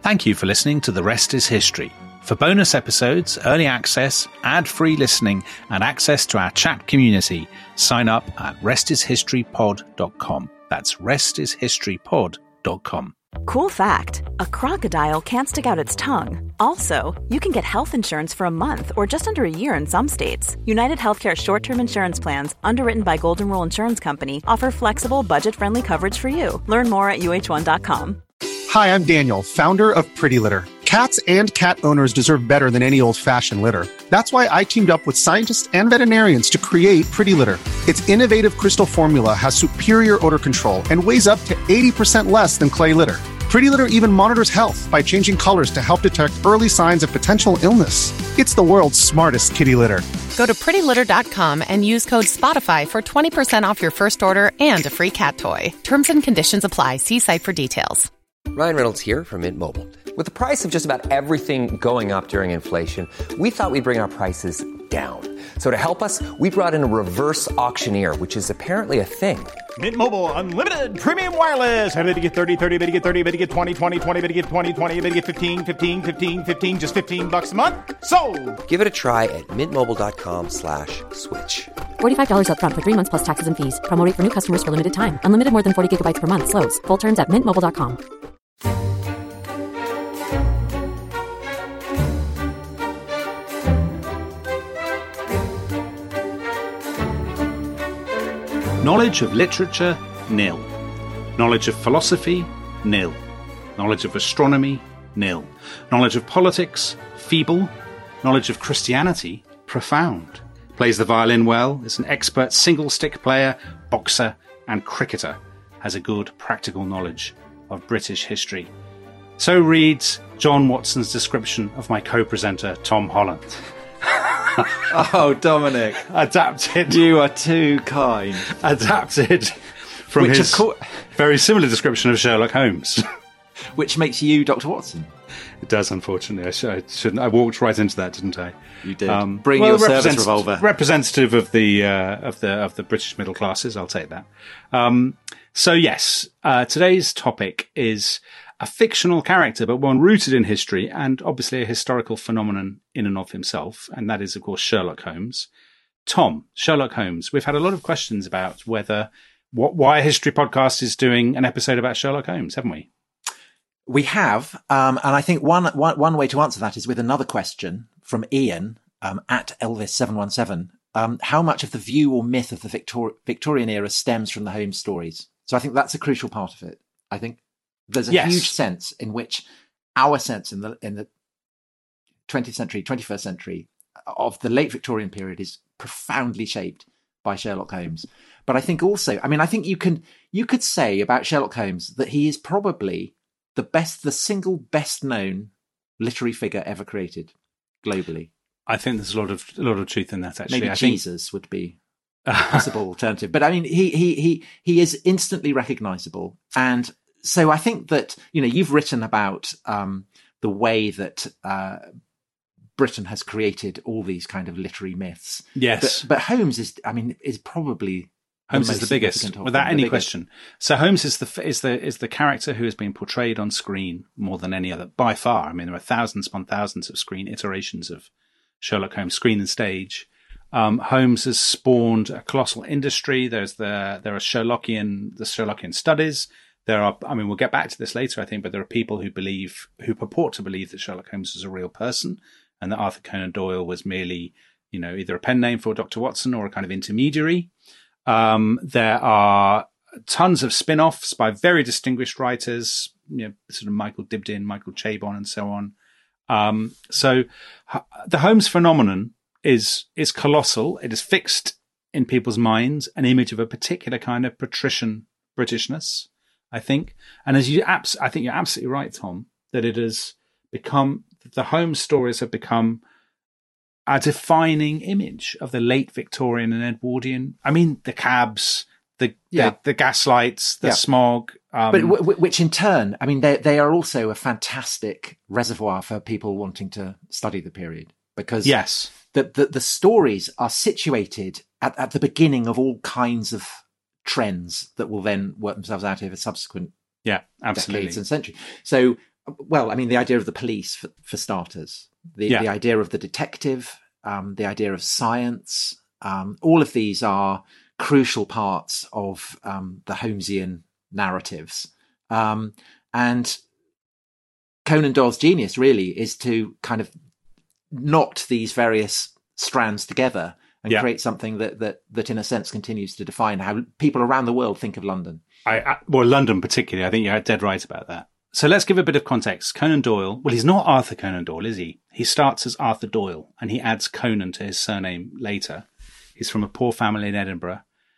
Thank you for listening to The Rest is History. For bonus episodes, early access, ad-free listening, and access to our chat community, sign up at restishistorypod.com. That's restishistorypod.com. Cool fact, a crocodile can't stick out its tongue. Also, you can get health insurance for a month or just under a year in some states. United Healthcare short-term insurance plans, underwritten by Golden Rule Insurance Company, offer flexible, budget-friendly coverage for you. Learn more at uh1.com. Hi, I'm Daniel, founder of Pretty Litter. Cats and cat owners deserve better than any old-fashioned litter. That's why I teamed up with scientists and veterinarians to create Pretty Litter. Its innovative crystal formula has superior odor control and weighs up to 80% less than clay litter. Pretty Litter even monitors health by changing colors to help detect early signs of potential illness. It's the world's smartest kitty litter. Go to prettylitter.com and use code SPOTIFY for 20% off your first order and a free cat toy. Terms and conditions apply. See site for details. Ryan Reynolds here from Mint Mobile. With the price of just about everything going up during inflation, we thought we'd bring our prices down. So to help us, we brought in a reverse auctioneer, which is apparently a thing. Mint Mobile Unlimited Premium Wireless. How to get 30, 30, bit to get 30, bit to get 20, 20, 20, bit to get 20, 20, bit to get 15, 15, 15, 15, just $15 a month? Sold! Give it a try at mintmobile.com/switch. $45 up front for 3 months plus taxes and fees. Promo rate for new customers for limited time. Unlimited more than 40 gigabytes per month. Slows full terms at mintmobile.com. Knowledge of literature, nil. Knowledge of philosophy, nil. Knowledge of astronomy, nil. Knowledge of politics, feeble. Knowledge of Christianity, profound. Plays the violin well, is an expert single-stick player, boxer and cricketer. Has a good practical knowledge of British history. So reads John Watson's description of my co-presenter, Tom Holland. Oh, Dominic. Adapted. You are too kind. Adapted from his very similar description of Sherlock Holmes. Which makes you Dr. Watson. It does, unfortunately. I shouldn't. I walked right into that, didn't I? You did. Bring your service revolver. Representative of the British middle classes. I'll take that. So yes, today's topic is a fictional character, but one rooted in history and obviously a historical phenomenon in and of himself. And that is, of course, Sherlock Holmes. Tom, Sherlock Holmes. We've had a lot of questions about why a history podcast is doing an episode about Sherlock Holmes, haven't we? We have. And I think one way to answer that is with another question from Ian, at Elvis717. How much of the view or myth of the Victorian era stems from the Holmes stories? So I think that's a crucial part of it. I think there's a huge sense in which our sense in the 20th century, 21st century of the late Victorian period is profoundly shaped by Sherlock Holmes. But I think also, I think you could say about Sherlock Holmes that he is probably the single best known literary figure ever created globally. I think there's a lot of truth in that, actually. Maybe Jesus would be a possible alternative. But he is instantly recognizable. And so I think that, you've written about the way that Britain has created all these kind of literary myths. Yes. But Holmes is probably Holmes is the biggest, without any question. So Holmes is the character who has been portrayed on screen more than any other, by far. There are thousands upon thousands of screen iterations of Sherlock Holmes, screen and stage. Holmes has spawned a colossal industry. There are the Sherlockian studies. We'll get back to this later, I think, but there are people who purport to believe that Sherlock Holmes is a real person and that Arthur Conan Doyle was merely, either a pen name for Dr. Watson or a kind of intermediary. There are tons of spin-offs by very distinguished writers, sort of Michael Dibdin, Michael Chabon, and so on. So the Holmes phenomenon is colossal. It has fixed in people's minds an image of a particular kind of patrician Britishness, I think. And I think you're absolutely right, Tom, that it has become, the Holmes stories have become a defining image of the late Victorian and Edwardian. The cabs, the gaslights, the smog. But which in turn, they are also a fantastic reservoir for people wanting to study the period, because the stories are situated at the beginning of all kinds of trends that will then work themselves out over subsequent decades and centuries. So Well, I mean, the idea of the police, for starters, the idea of the detective, the idea of science, all of these are crucial parts of the Holmesian narratives. And Conan Doyle's genius really is to kind of knot these various strands together and create something that in a sense continues to define how people around the world think of London. Well, London particularly, I think you're dead right about that. So let's give a bit of context. Conan Doyle, well, he's not Arthur Conan Doyle, is he? He starts as Arthur Doyle and he adds Conan to his surname later. He's from a poor family in Edinburgh.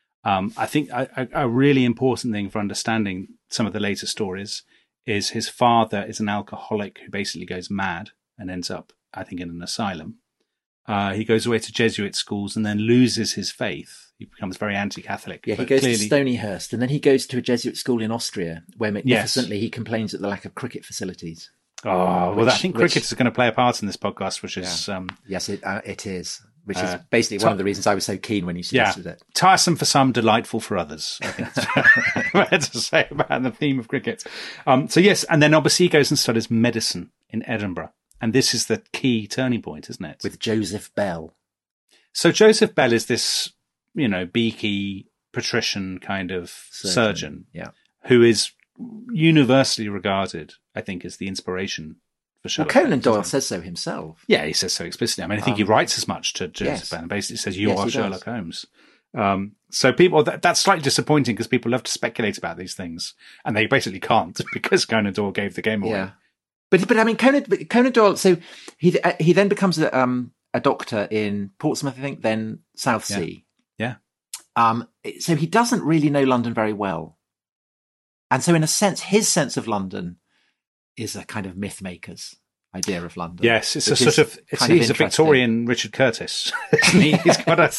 I think a really important thing for understanding some of the later stories is his father is an alcoholic who basically goes mad and ends up, I think, in an asylum. He goes away to Jesuit schools and then loses his faith. He becomes very anti-Catholic. Yeah, he goes to Stonyhurst and then he goes to a Jesuit school in Austria where magnificently he complains at the lack of cricket facilities. I think cricket is going to play a part in this podcast, which is... Yes, it is. Which is basically one of the reasons I was so keen when you suggested it. Tiresome for some, delightful for others, I think that's what I had to say about the theme of cricket. So yes, and then obviously he goes and studies medicine in Edinburgh. And this is the key turning point, isn't it? With Joseph Bell. So Joseph Bell is this, beaky, patrician kind of surgeon who is universally regarded, I think, as the inspiration for Sherlock Holmes. Conan Doyle says so himself. Yeah, he says so explicitly. I mean, I think he writes as much to Joseph Bell and basically says, you are Sherlock Holmes. So people, that's slightly disappointing because people love to speculate about these things and they basically can't because Conan Doyle gave the game away. Yeah. But I mean, Conan Doyle, so he then becomes a doctor in Portsmouth, I think, then Southsea. Yeah. So he doesn't really know London very well. And so in a sense, his sense of London is a kind of myth maker's idea of London. Yes, it's a sort of, he's a Victorian Richard Curtis. He's got a...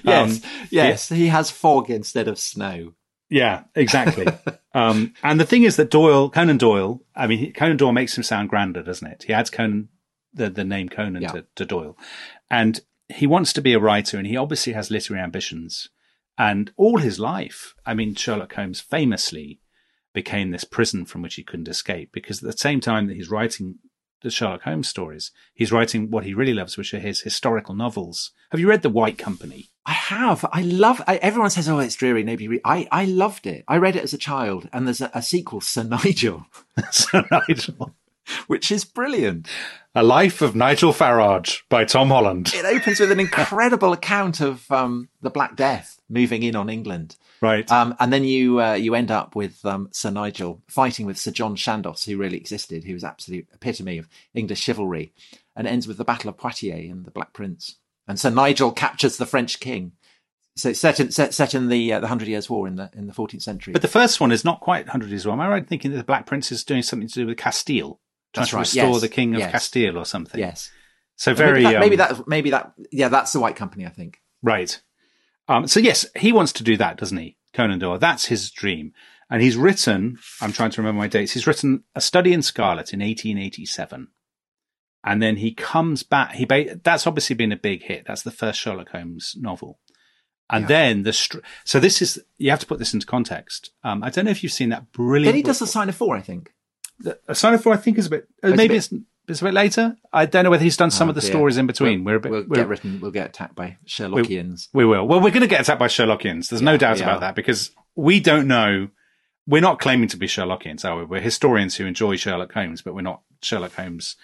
yes, he has fog instead of snow. Yeah, exactly. And the thing is that Conan Doyle makes him sound grander, doesn't it? He adds the name Conan to Doyle. And he wants to be a writer and he obviously has literary ambitions. And all his life, I mean, Sherlock Holmes famously became this prison from which he couldn't escape because at the same time that he's writing the Sherlock Holmes stories, he's writing what he really loves, which are his historical novels. Have you read The White Company? I have. Everyone says, oh, it's dreary. Nobody I loved it. I read it as a child and there's a sequel, Sir Nigel. Sir Nigel. Which is brilliant. A Life of Nigel Farage by Tom Holland. It opens with an incredible account of the Black Death moving in on England. Right. And then you end up with Sir Nigel fighting with Sir John Chandos, who really existed, who was absolute epitome of English chivalry, and it ends with the Battle of Poitiers and the Black Prince. And Sir Nigel captures the French king. So it's set in the 100 Years' War in the 14th century. But the first one is not quite 100 Years' War. Am I right in thinking that the Black Prince is doing something to do with Castile? Trying to restore the King of Castile or something. Yes. So very... Maybe that, that's the White Company, I think. Right. So yes, he wants to do that, doesn't he? Conan Doyle. That's his dream. And he's written, I'm trying to remember my dates, he's written A Study in Scarlet in 1887. And then he comes back, that's obviously been a big hit. That's the first Sherlock Holmes novel. And then so this is, you have to put this into context. I don't know if you've seen that brilliant... Then he does The Sign of Four, I think. A Sign of Four, I think, is a bit, it's a bit later. I don't know whether he's done some of the stories in between. We'll get attacked by Sherlockians. We will. Well, we're going to get attacked by Sherlockians. There's no doubt about that because we don't know. We're not claiming to be Sherlockians, are we? We're historians who enjoy Sherlock Holmes, but we're not Sherlock Holmes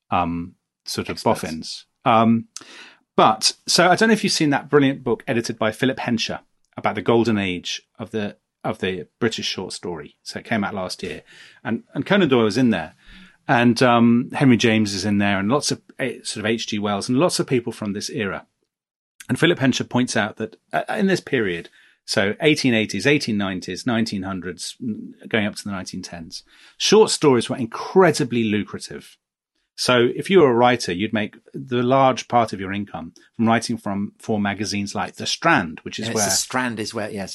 sort of boffins. But so I don't know if you've seen that brilliant book edited by Philip Hensher about the golden age of the British short story. So it came out last year, and Conan Doyle is in there. And Henry James is in there and lots of sort of H.G. Wells and lots of people from this era. And Philip Hensher points out that in this period, so 1880s, 1890s, 1900s, going up to the 1910s, short stories were incredibly lucrative. So if you were a writer, you'd make the large part of your income from writing for magazines like The Strand, which is where... The Strand is where, yes.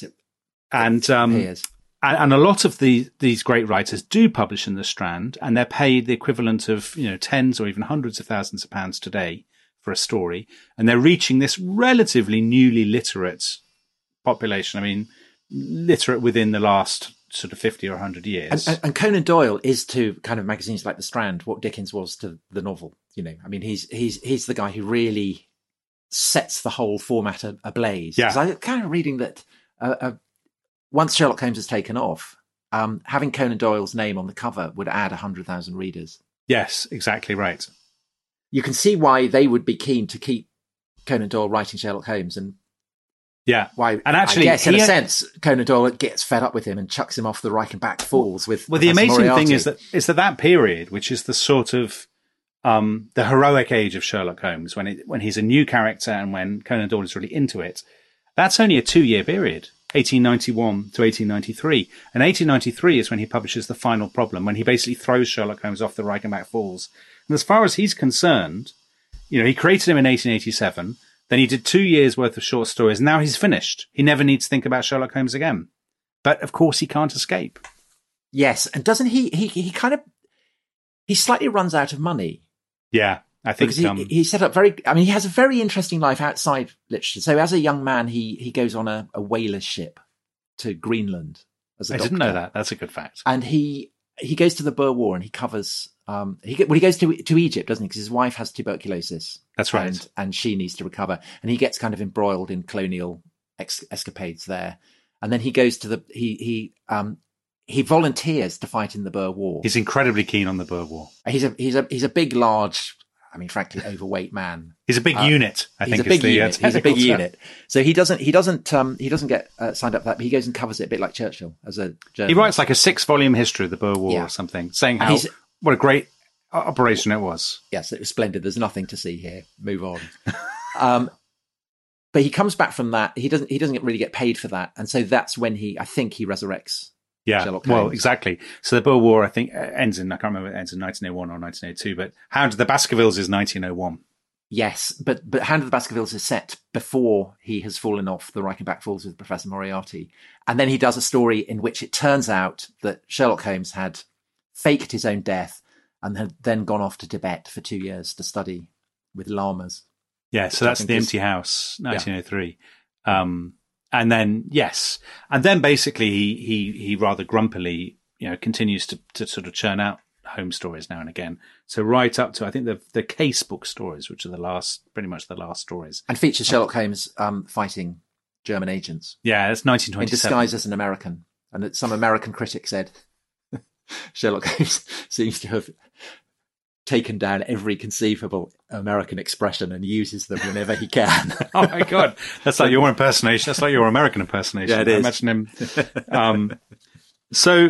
And a lot of these great writers do publish in The Strand, and they're paid the equivalent of, tens or even hundreds of thousands of pounds today for a story. And they're reaching this relatively newly literate population. I mean, literate within the last sort of 50 or 100 years. And Conan Doyle is to kind of magazines like The Strand what Dickens was to the novel. You know, I mean, he's the guy who really sets the whole format ablaze. Yeah. Because I'm kind of reading that once Sherlock Holmes is taken off, having Conan Doyle's name on the cover would add 100,000 readers. Yes, exactly right. You can see why they would be keen to keep Conan Doyle writing Sherlock Holmes, and why. And actually, I guess in a sense, Conan Doyle gets fed up with him and chucks him off the Reichenbach Falls with. Well, the amazing thing is that period, which is the sort of the heroic age of Sherlock Holmes, when he's a new character and when Conan Doyle is really into it, that's only a 2-year period. 1891 to 1893. And 1893 is when he publishes The Final Problem, when he basically throws Sherlock Holmes off the Reichenbach Falls. And as far as he's concerned, you know, he created him in 1887, then he did 2 years worth of short stories, and now he's finished. He never needs to think about Sherlock Holmes again. But of course he can't escape. Yes, and doesn't he slightly runs out of money. Yeah. I think he set up he has a very interesting life outside literature. So as a young man, he goes on a whaler ship to Greenland as a doctor. Didn't know that. That's a good fact. And he goes to the Boer War and he covers, he goes to Egypt, doesn't he? Because his wife has tuberculosis. That's right. And she needs to recover. And he gets kind of embroiled in colonial escapades there. And then he goes to he volunteers to fight in the Boer War. He's incredibly keen on the Boer War. He's a big, large, I mean, frankly, overweight man. He's a big unit. He's a big unit. So he doesn't get signed up for that, but he goes and covers it a bit like Churchill as a journalist. He writes like a 6-volume history of the Boer War or something, saying what a great operation it was. Yes, it was splendid. There's nothing to see here. Move on. But he comes back from that. He doesn't really get paid for that, and so that's when I think he resurrects. Yeah, Sherlock Holmes. Well, exactly. So the Boer War, I think, ends in, I can't remember, it ends in 1901 or 1902, but Hound of the Baskervilles is 1901. Yes, but Hound of the Baskervilles is set before he has fallen off the Reichenbach Falls with Professor Moriarty. And then he does a story in which it turns out that Sherlock Holmes had faked his own death and had then gone off to Tibet for 2 years to study with lamas. Yeah, so that's The Empty House, 1903. Yeah. And then basically he rather grumpily, you know, continues to sort of churn out Holmes stories now and again. So right up to, I think, the case book stories, which are pretty much the last stories. And features Sherlock Holmes fighting German agents. Yeah, that's 1927. In disguise as an American. And that some American critic said Sherlock Holmes seems to have taken down every conceivable American expression and uses them whenever he can. Oh my God. That's like your impersonation. That's like your American impersonation. Yeah, it is. I imagine him. So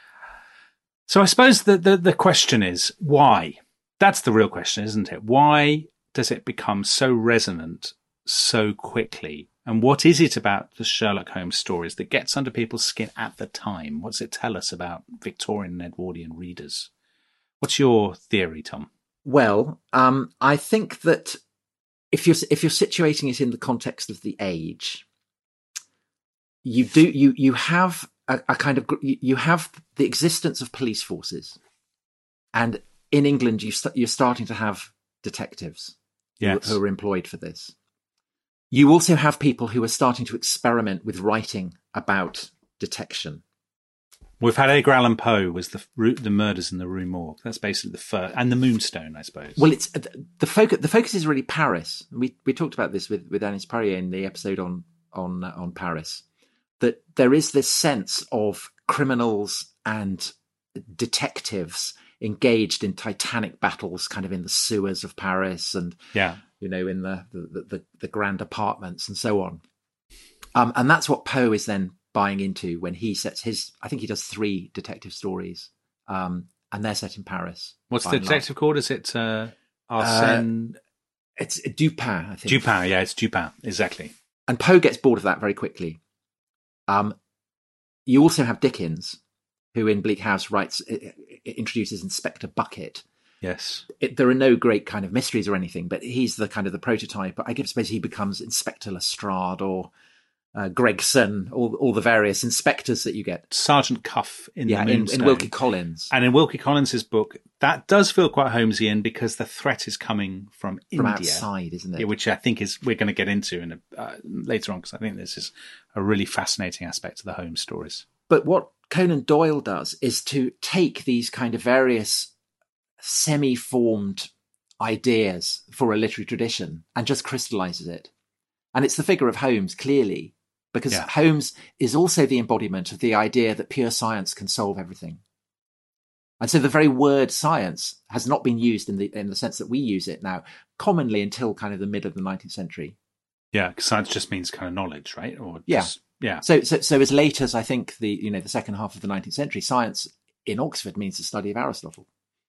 I suppose the question is why? That's the real question, isn't it? Why does it become so resonant so quickly? And what is it about the Sherlock Holmes stories that gets under people's skin at the time? What does it tell us about Victorian and Edwardian readers? What's your theory, Tom? Well, I think that if you're situating it in the context of the age, you have a kind of, you have the existence of police forces, and in England you're starting to have detectives who are employed for this. You also have people who are starting to experiment with writing about detection. We've had Edgar Allan Poe was the Murders in the Rue Morgue. That's basically the first, and the Moonstone, I suppose. Well, it's the focus is really Paris. We talked about this with Agnès Parrier in the episode on Paris. That there is this sense of criminals and detectives engaged in titanic battles, kind of in the sewers of Paris, and you know, in the grand apartments and so on. And that's what Poe is then buying into when he sets his, I think he does 3 detective stories, and they're set in Paris. What's the detective called? Is it Arsène? It's Dupin, I think. Dupin, yeah, it's Dupin, exactly. And Poe gets bored of that very quickly. You also have Dickens, who in Bleak House introduces Inspector Bucket. Yes. There are no great kind of mysteries or anything, but he's the kind of the prototype. I suppose he becomes Inspector Lestrade or Gregson, all the various inspectors that you get. Sergeant Cuff in the Moonstone. In Wilkie Collins. And in Wilkie Collins's book, that does feel quite Holmesian because the threat is coming from India. Outside, isn't it? Yeah, which I think we're going to get into later on, because I think this is a really fascinating aspect of the Holmes stories. But what Conan Doyle does is to take these kind of various semi-formed ideas for a literary tradition and just crystallizes it. And it's the figure of Holmes, clearly, because Holmes is also the embodiment of the idea that pure science can solve everything. And so the very word science has not been used in the sense that we use it now, commonly until kind of the middle of the 19th century. Yeah, because science just means kind of knowledge, right? Or just, yeah. So as late as I think the second half of the 19th century, science in Oxford means the study of Aristotle,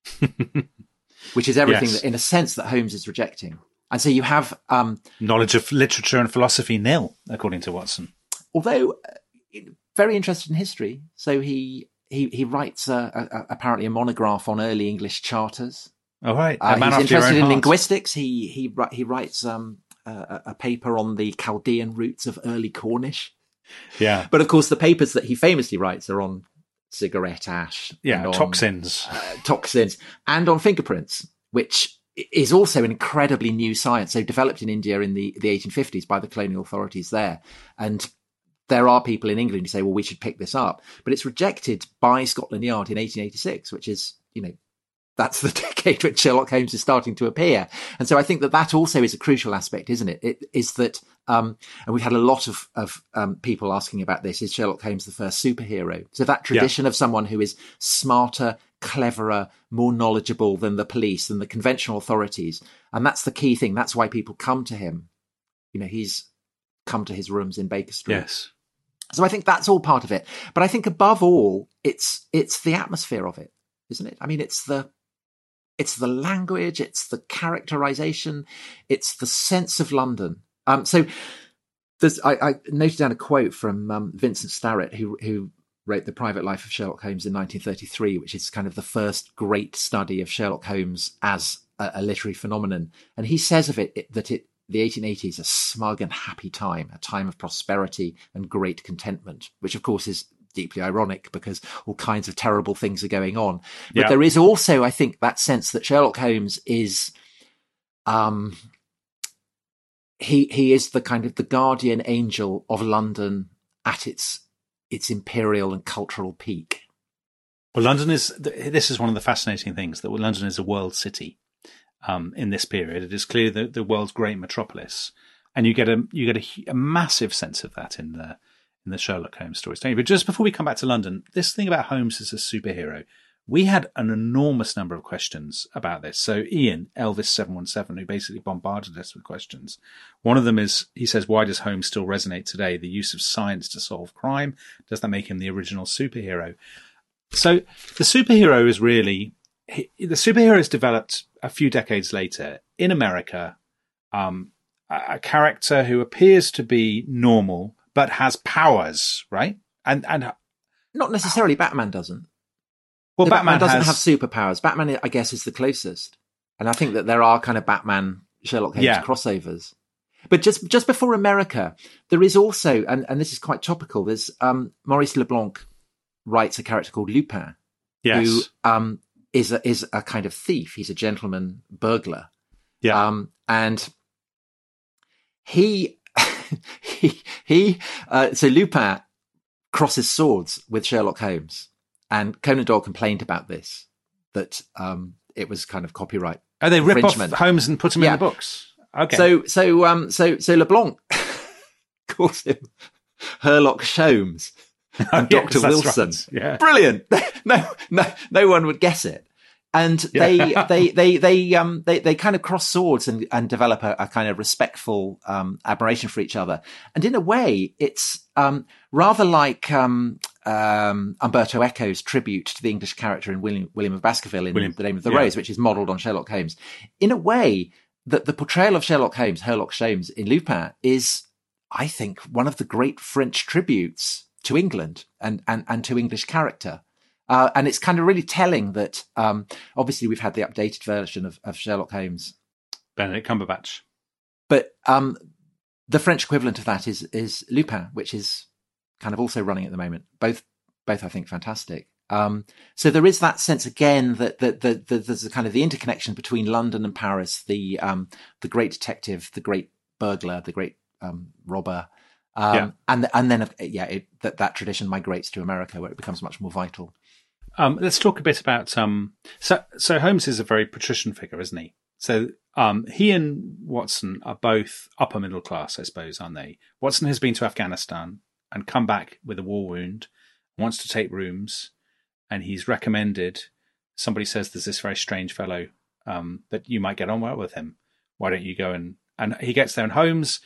which is everything that, in a sense, that Holmes is rejecting. And so you have knowledge of literature and philosophy nil, according to Watson. Although very interested in history, so he writes apparently a monograph on early English charters. Oh, right. He's interested in linguistics. He writes a paper on the Chaldean roots of early Cornish. Yeah. But of course, the papers that he famously writes are on cigarette ash. Yeah, toxins. Toxins. And on fingerprints, which is also an incredibly new science. So developed in India in the 1850s by the colonial authorities there. And there are people in England who say, well, we should pick this up. But it's rejected by Scotland Yard in 1886, which is, that's the decade when Sherlock Holmes is starting to appear. And so I think that also is a crucial aspect, isn't it? It is that, and we've had a lot of people asking about this, is Sherlock Holmes the first superhero? So that tradition of someone who is smarter, cleverer, more knowledgeable than the police, than the conventional authorities. And that's the key thing. That's why people come to him. He's come to his rooms in Baker Street. Yes. So I think that's all part of it. But I think above all, it's the atmosphere of it, isn't it? I mean, it's the language, it's the characterization, it's the sense of London. So I noted down a quote from Vincent Starrett, who wrote The Private Life of Sherlock Holmes in 1933, which is kind of the first great study of Sherlock Holmes as a literary phenomenon. And he says of it that the 1880s, a smug and happy time, a time of prosperity and great contentment, which of course is deeply ironic because all kinds of terrible things are going on. But there is also, I think, that sense that Sherlock Holmes is, he is the kind of the guardian angel of London at its imperial and cultural peak. Well, this is one of the fascinating things, that London is a world city. In this period, it is clearly the world's great metropolis, and you get a massive sense of that in the Sherlock Holmes stories, don't you? But just before we come back to London, this thing about Holmes as a superhero, we had an enormous number of questions about this. So Ian, Elvis717, who basically bombarded us with questions. One of them is, he says, why does Holmes still resonate today? The use of science to solve crime, does that make him the original superhero? So the superhero is really, the superhero is developed a few decades later in America, a character who appears to be normal but has powers, right? And not necessarily. Batman doesn't. Well, Batman doesn't have superpowers. Batman, I guess, is the closest, and I think that there are kind of Batman Sherlock Holmes crossovers. But just before America, there is also, and this is quite topical. There's Maurice Leblanc writes a character called Lupin, who is a kind of thief. He's a gentleman burglar. Yeah. And so Lupin crosses swords with Sherlock Holmes, and Conan Doyle complained about this, that it was kind of copyright. Oh, they rip off Holmes and put him in the books. Okay. So LeBlanc calls him Herlock Sholmes. And Dr. Wilson. Right. Yeah. Brilliant. No one would guess it. And they kind of cross swords and develop a kind of respectful admiration for each other. And in a way, it's rather like Umberto Eco's tribute to the English character in William of Baskerville in The Name of the Rose, which is modelled on Sherlock Holmes. In a way, that the portrayal of Sherlock Holmes, Herlock Sholmes, in Lupin is, I think, one of the great French tributes to England and to English character. And it's kind of really telling that, obviously we've had the updated version of Sherlock Holmes. Benedict Cumberbatch. But the French equivalent of that is Lupin, which is kind of also running at the moment. Both I think fantastic. So there is that sense again that there's a kind of the interconnection between London and Paris, the great detective, the great burglar, the great robber, And then that tradition migrates to America, where it becomes much more vital. Let's talk a bit about so Holmes is a very patrician figure, isn't he? So he and Watson are both upper middle class, I suppose, aren't they? Watson has been to Afghanistan and come back with a war wound, wants to take rooms, and he's recommended. Somebody says there's this very strange fellow that you might get on well with him. Why don't you go and he gets there? And Holmes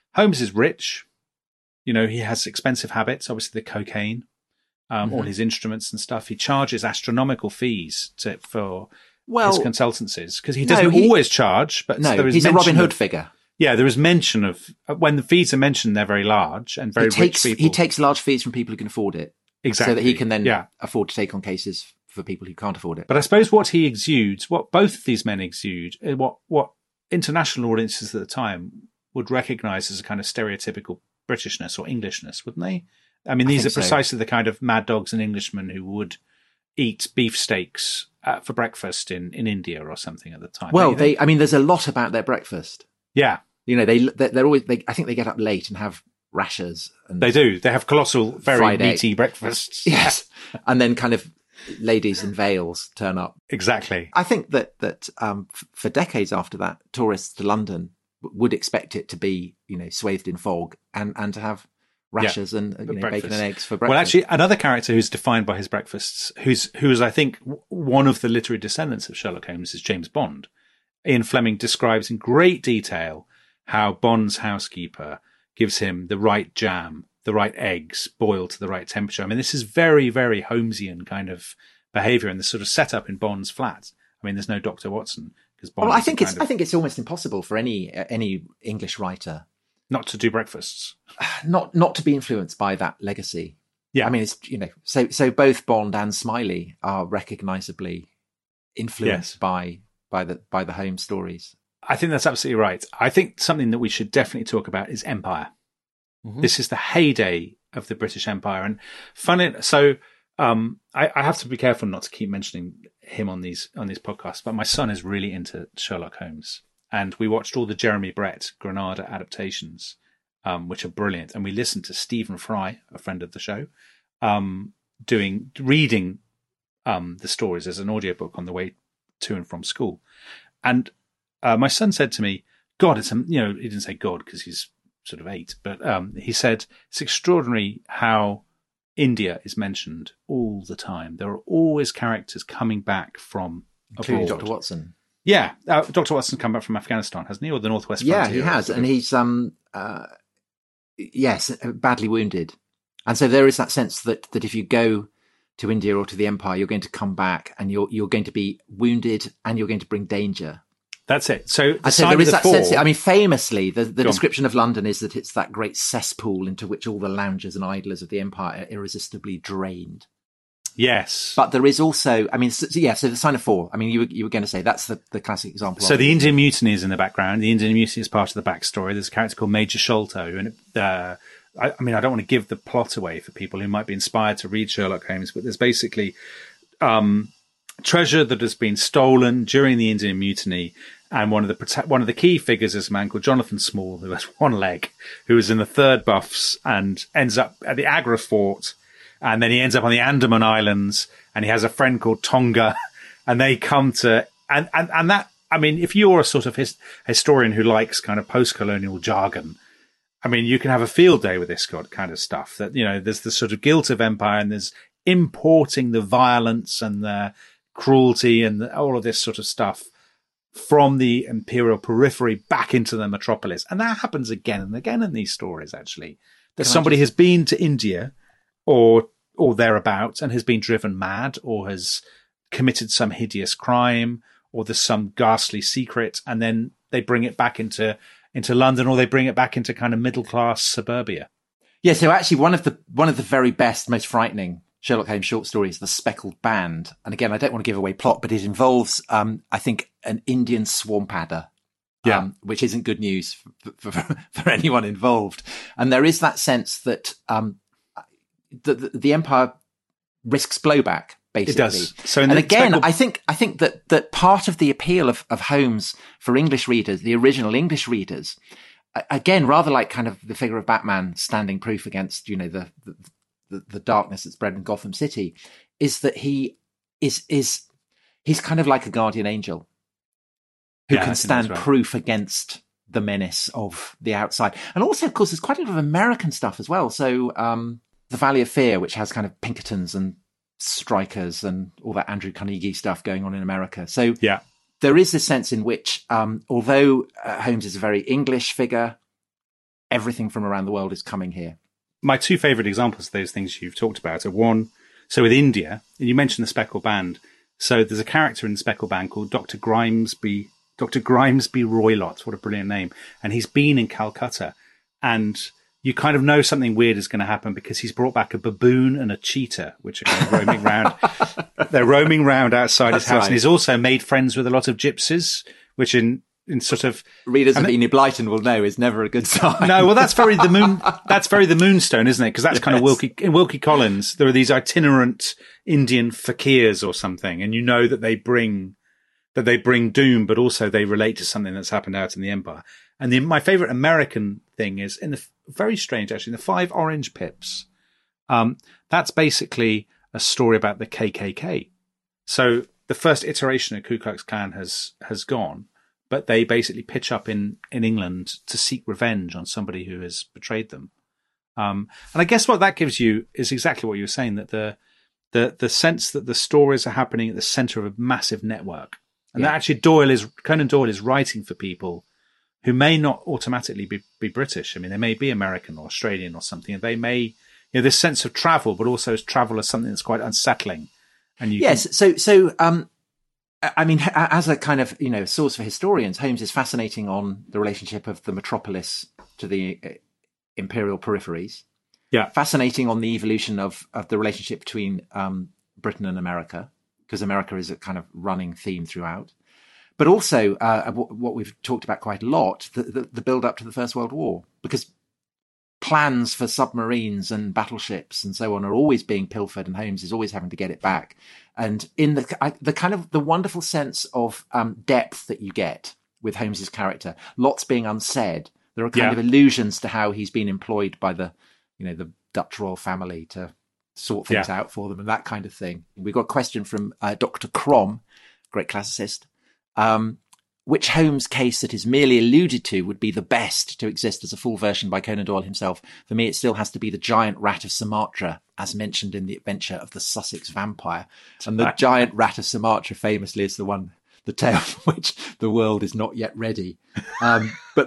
is rich. You know, he has expensive habits, obviously the cocaine, all his instruments and stuff. He charges astronomical fees for his consultancies, because he doesn't always charge. But there is he's a Robin Hood figure. Yeah, there is mention of when the fees are mentioned, they're very large and very rich people. He takes large fees from people who can afford it. Exactly. So that he can then afford to take on cases for people who can't afford it. But I suppose what he exudes, what both of these men exude, what international audiences at the time would recognise as a kind of stereotypical Britishness or Englishness, wouldn't they? I mean, these are precisely the kind of mad dogs and Englishmen who would eat beefsteaks for breakfast in India or something at the time. Well, there's a lot about their breakfast. Yeah. You know, they're always, I think they get up late and have rashers. And they do. They have colossal, very meaty breakfasts. Yes. And then kind of ladies in veils turn up. Exactly. I think that for decades after that, tourists to London would expect it to be, you know, swathed in fog and to have rashers and bacon and eggs for breakfast. Well, actually, another character who's defined by his breakfasts, who's I think one of the literary descendants of Sherlock Holmes, is James Bond. Ian Fleming describes in great detail how Bond's housekeeper gives him the right jam, the right eggs boiled to the right temperature. I mean, this is very, very Holmesian kind of behaviour and the sort of setup in Bond's flat. I mean, there's no Dr. Watson because Bond. Well, I think it's almost impossible for any English writer not to do breakfasts, not to be influenced by that legacy. Yeah, I mean, it's, you know, so both Bond and Smiley are recognisably influenced by the Holmes stories. I think that's absolutely right. I think something that we should definitely talk about is Empire. Mm-hmm. This is the heyday of the British Empire, and funny. So I have to be careful not to keep mentioning him on these podcasts. But my son is really into Sherlock Holmes, and we watched all the Jeremy Brett Granada adaptations, which are brilliant. And we listened to Stephen Fry, a friend of the show, reading the stories as an audiobook on the way to and from school. And my son said to me, God, he didn't say God because he's sort of 8, but he said, it's extraordinary how India is mentioned all the time. There are always characters coming back from including abroad. Dr. Watson. Yeah, Dr. Watson's come back from Afghanistan, hasn't he? Or the Northwest Frontier? Yeah, he has. And he's, badly wounded. And so there is that sense that if you go to India or to the Empire, you're going to come back and you're going to be wounded and you're going to bring danger. That's it. So there is that sense. I mean, famously, the description of London is that it's that great cesspool into which all the loungers and idlers of the Empire are irresistibly drained. Yes. But there is also, I mean, so the Sign of Four. I mean, you were going to say that's the classic example. So the Indian Mutiny is in the background. The Indian Mutiny is part of the backstory. There's a character called Major Sholto. And I don't want to give the plot away for people who might be inspired to read Sherlock Holmes, but there's basically treasure that has been stolen during the Indian Mutiny, and one of the key figures is a man called Jonathan Small, who has one leg, who is in the 3rd Buffs and ends up at the Agra Fort, and then he ends up on the Andaman Islands, and he has a friend called Tonga, and they come to and that, I mean, if you're a sort of historian who likes kind of post-colonial jargon, I mean, you can have a field day with this kind of stuff. That, you know, there's the sort of guilt of empire, and there's importing the violence and the cruelty and all of this sort of stuff from the imperial periphery back into the metropolis. And that happens again and again in these stories, actually. That somebody has been to India or thereabouts and has been driven mad or has committed some hideous crime or there's some ghastly secret, and then they bring it back into London, or they bring it back into kind of middle-class suburbia. Yeah, so actually one of the very best, most frightening Sherlock Holmes short stories, The Speckled Band. And again, I don't want to give away plot, but it involves, I think, an Indian swamp adder, which isn't good news for anyone involved. And there is that sense that the Empire risks blowback, basically. It does. So I think that part of the appeal of Holmes for English readers, the original English readers, again, rather like kind of the figure of Batman standing proof against, you know, the darkness that's spread in Gotham City, is that he's kind of like a guardian angel who can stand proof against the menace of the outside. And also, of course, there's quite a lot of American stuff as well. So The Valley of Fear, which has kind of Pinkertons and strikers and all that Andrew Carnegie stuff going on in America. So there is this sense in which, although Holmes is a very English figure, everything from around the world is coming here. My two favourite examples of those things you've talked about are one, so with India, and you mentioned the Speckled Band. So there's a character in the Speckled Band called Dr. Grimesby Roylott. What a brilliant name. And he's been in Calcutta, and you kind of know something weird is going to happen because he's brought back a baboon and a cheetah, which are kind of roaming around. They're roaming around outside his house. Right. And he's also made friends with a lot of gypsies, which in sort of readers of Enid Blyton will know is never a good sign. No, well, that's very the Moonstone, isn't it? Because that's kind of Wilkie Collins. There are these itinerant Indian fakirs or something, and you know that they bring doom, but also they relate to something that's happened out in the Empire. And my favorite American thing is very strange, actually, in the Five Orange Pips. That's basically a story about the KKK. So the first iteration of Ku Klux Klan has gone, but they basically pitch up in England to seek revenge on somebody who has betrayed them. And I guess what that gives you is exactly what you were saying, that the sense that the stories are happening at the center of a massive network. And that actually Conan Doyle is writing for people who may not automatically be British. I mean, they may be American or Australian or something. And they may, this sense of travel, but also as travel as something that's quite unsettling. And So, I mean, as a kind of, source for historians, Holmes is fascinating on the relationship of the metropolis to the imperial peripheries. Yeah. Fascinating on the evolution of the relationship between Britain and America, because America is a kind of running theme throughout. But also what we've talked about quite a lot, the build up to the First World War, because plans for submarines and battleships and so on are always being pilfered, and Holmes is always having to get it back. And in the kind of the wonderful sense of depth that you get with Holmes's character, lots being unsaid. There are kind of allusions to how he's been employed by the Dutch royal family to sort things out for them and that kind of thing. We've got a question from Dr. Crom, great classicist. Which Holmes case that is merely alluded to would be the best to exist as a full version by Conan Doyle himself? For me, it still has to be the giant rat of Sumatra, as mentioned in The Adventure of the Sussex Vampire. And the giant rat of Sumatra famously is the tale for which the world is not yet ready. But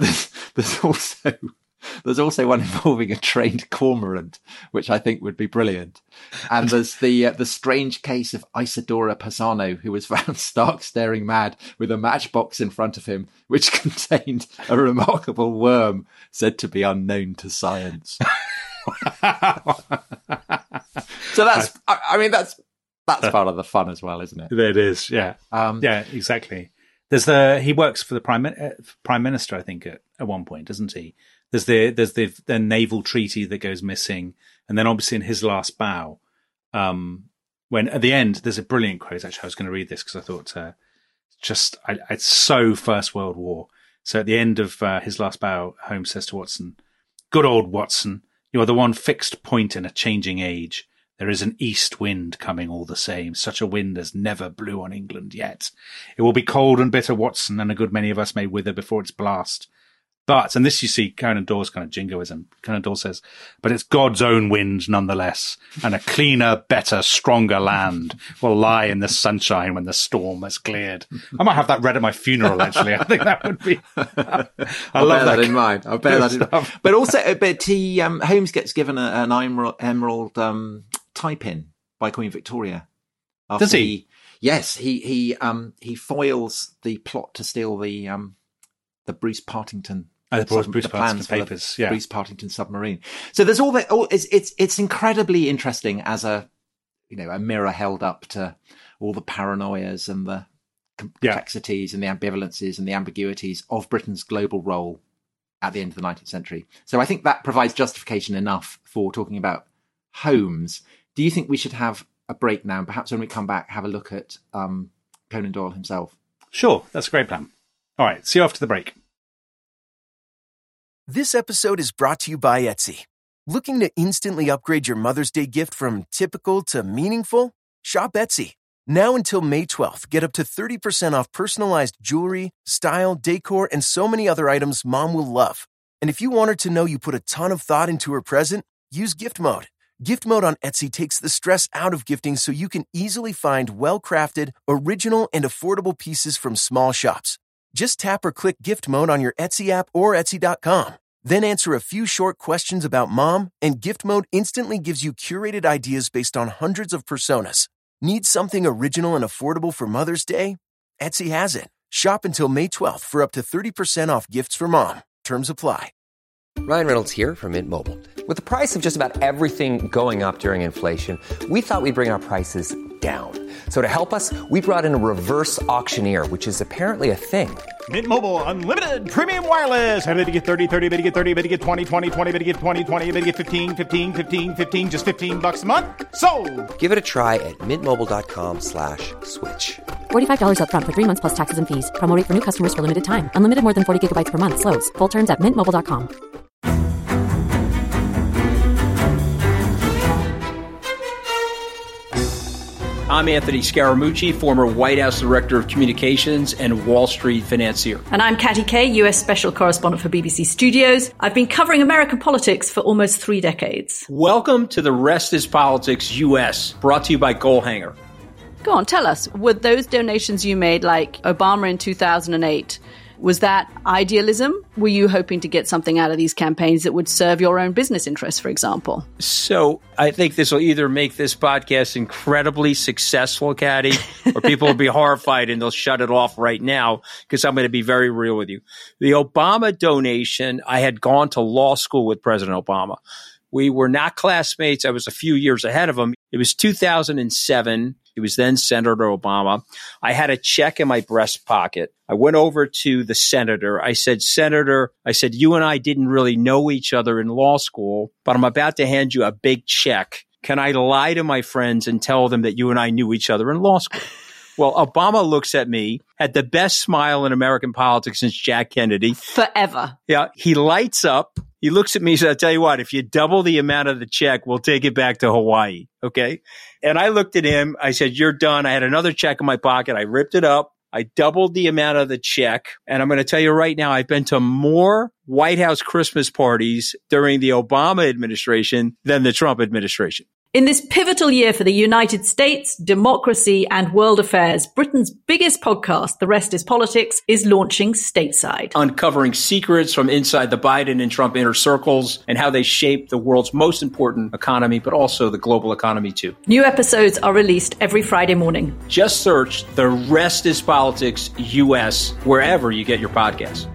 there's also one involving a trained cormorant, which I think would be brilliant. And there's the strange case of Isidora Pisano, who was found stark staring mad with a matchbox in front of him, which contained a remarkable worm said to be unknown to science. So that's part of the fun as well, isn't it? It is, yeah. Yeah, exactly. He works for the Prime Minister, I think, at one point, doesn't he? There's the naval treaty that goes missing, and then obviously in His Last Bow, when at the end there's a brilliant quote. Actually, I was going to read this because I thought it's so First World War. So at the end of His Last Bow, Holmes says to Watson, "Good old Watson, you are the one fixed point in a changing age. There is an east wind coming all the same. Such a wind as never blew on England yet. It will be cold and bitter, Watson, and a good many of us may wither before its blast. But," and this you see Conan Doyle's kind of jingoism, Conan Doyle says, "but it's God's own wind nonetheless, and a cleaner, better, stronger land will lie in the sunshine when the storm has cleared." I might have that read at my funeral, actually. I think that would be... I'll bear that in mind. I'll bear that in mind. But also, Holmes gets given an emerald tie-pin by Queen Victoria. Does he? Yes, he foils the plot to steal the Bruce Partington. Bruce Partington papers, yeah. Bruce Partington submarine. So there's all that. It's incredibly interesting as a mirror held up to all the paranoias and the complexities and the ambivalences and the ambiguities of Britain's global role at the end of the 19th century. So I think that provides justification enough for talking about Holmes. Do you think we should have a break now, and perhaps when we come back, have a look at Conan Doyle himself? Sure, that's a great plan. All right, see you after the break. This episode is brought to you by Etsy. Looking to instantly upgrade your Mother's Day gift from typical to meaningful? Shop Etsy. Now until May 12th, get up to 30% off personalized jewelry, style, decor, and so many other items Mom will love. And if you want her to know you put a ton of thought into her present, use Gift Mode. Gift Mode on Etsy takes the stress out of gifting so you can easily find well-crafted, original, and affordable pieces from small shops. Just tap or click Gift Mode on your Etsy app or Etsy.com. Then answer a few short questions about Mom, and Gift Mode instantly gives you curated ideas based on hundreds of personas. Need something original and affordable for Mother's Day? Etsy has it. Shop until May 12th for up to 30% off gifts for Mom. Terms apply. Ryan Reynolds here from Mint Mobile. With the price of just about everything going up during inflation, we thought we'd bring our prices down. So to help us, we brought in a reverse auctioneer, which is apparently a thing. Mint Mobile Unlimited Premium Wireless. How to get 30, 30, bit to get 30, bit to get 20, 20, 20, bit to get 20, 20, bit to get 15, 15, 15, 15, just $15 a month? Sold! Give it a try at mintmobile.com/switch. $45 up front for 3 months plus taxes and fees. Promo rate for new customers for limited time. Unlimited more than 40 gigabytes per month. Slows full terms at mintmobile.com. I'm Anthony Scaramucci, former White House Director of Communications and Wall Street financier. And I'm Katty Kay, US Special Correspondent for BBC Studios. I've been covering American politics for almost 3 decades. Welcome to The Rest is Politics US, brought to you by Goalhanger. Go on, tell us, were those donations you made, like Obama in 2008, was that idealism? Were you hoping to get something out of these campaigns that would serve your own business interests, for example? So I think this will either make this podcast incredibly successful, Katty, or people will be horrified and they'll shut it off right now because I'm going to be very real with you. The Obama donation, I had gone to law school with President Obama. We were not classmates. I was a few years ahead of him. It was 2007. He was then Senator Obama. I had a check in my breast pocket. I went over to the senator. I said, Senator, you and I didn't really know each other in law school, but I'm about to hand you a big check. Can I lie to my friends and tell them that you and I knew each other in law school? Well, Obama looks at me, had the best smile in American politics since Jack Kennedy. Forever. Yeah. He lights up. He looks at me and says, I'll tell you what, if you double the amount of the check, we'll take it back to Hawaii. Okay. And I looked at him. I said, you're done. I had another check in my pocket. I ripped it up. I doubled the amount of the check. And I'm going to tell you right now, I've been to more White House Christmas parties during the Obama administration than the Trump administration. In this pivotal year for the United States, democracy, and world affairs, Britain's biggest podcast, The Rest is Politics, is launching stateside. Uncovering secrets from inside the Biden and Trump inner circles and how they shape the world's most important economy, but also the global economy too. New episodes are released every Friday morning. Just search The Rest is Politics US wherever you get your podcasts.